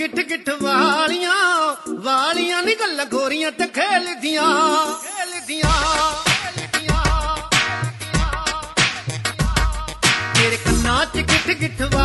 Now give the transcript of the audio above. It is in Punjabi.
ਗਿੱਠ ਗਿੱਠ ਵਾਲੀਆਂ ਨੀ ਗੱਲਾਂ ਗੋਰੀਆਂ ਤੇ ਖੇਲਦੀਆਂ ਤੇਰੇ ਕੰਨਾਂ 'ਚ ਗਿੱਠ ਗਿੱਠ